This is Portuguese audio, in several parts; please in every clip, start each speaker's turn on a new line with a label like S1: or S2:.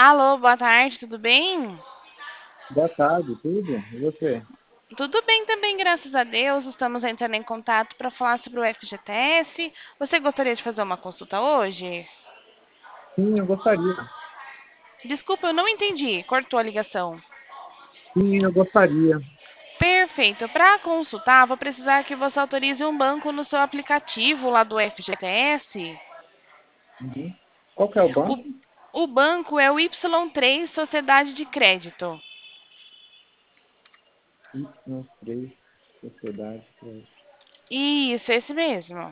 S1: Alô, boa tarde, tudo bem?
S2: Boa tarde, tudo? E você?
S1: Tudo bem também, graças a Deus. Estamos entrando em contato para falar sobre o FGTS. Você gostaria de fazer uma consulta hoje?
S2: Sim, eu gostaria.
S1: Desculpa, eu não entendi. Cortou a ligação.
S2: Sim, eu gostaria.
S1: Perfeito. Para consultar, vou precisar que você autorize um banco no seu aplicativo lá do FGTS.
S2: Uhum. Qual que é o
S1: O,
S2: banco?
S1: o banco é o Y3 Sociedade de Crédito.
S2: Y3, Sociedade.
S1: Isso, esse mesmo.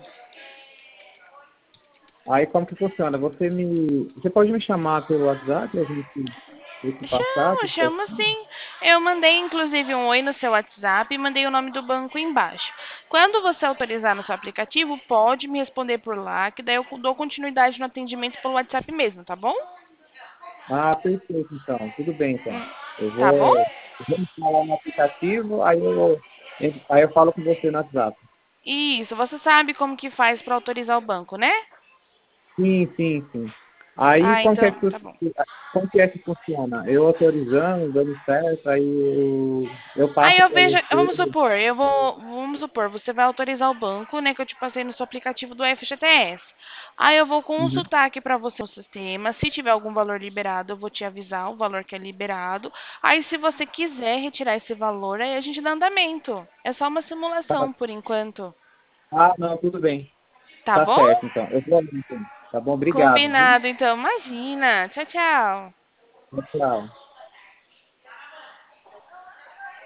S2: Aí como que funciona? Você pode me chamar pelo WhatsApp, a gente se passar,
S1: Chamo, chamo sim. Eu mandei inclusive um oi no seu WhatsApp e mandei o nome do banco embaixo. Quando você autorizar no seu aplicativo, pode me responder por lá, que daí eu dou continuidade no atendimento pelo WhatsApp mesmo, tá bom?
S2: Ah, perfeito, então. Tudo bem, então.
S1: Hum,
S2: Eu
S1: Tá bom?
S2: vou, eu vou entrar lá no aplicativo, aí eu falo com você no WhatsApp.
S1: Isso, você sabe como que faz para autorizar o banco, né?
S2: Sim, sim, sim. Aí,
S1: Ah, então, tá bom.
S2: como que é que funciona? Eu autorizando, dando certo, aí eu
S1: Aí
S2: passo
S1: eu
S2: para
S1: vejo, vamos
S2: você.
S1: supor, vamos supor, você vai autorizar o banco, né, que eu te passei no seu aplicativo do FGTS. Aí eu vou
S2: Uhum.
S1: consultar aqui para você o sistema, se tiver algum valor liberado, eu vou te avisar o valor que é liberado. Aí se você quiser retirar esse valor, aí a gente dá andamento. É só uma
S2: Tá.
S1: simulação por enquanto.
S2: Ah, não, tudo bem.
S1: Tá
S2: Tá
S1: bom?
S2: certo, então. Eu vou ali, então. Tá bom? Obrigado, viu?
S1: Combinado, então. Imagina. Tchau, tchau.
S2: Tchau.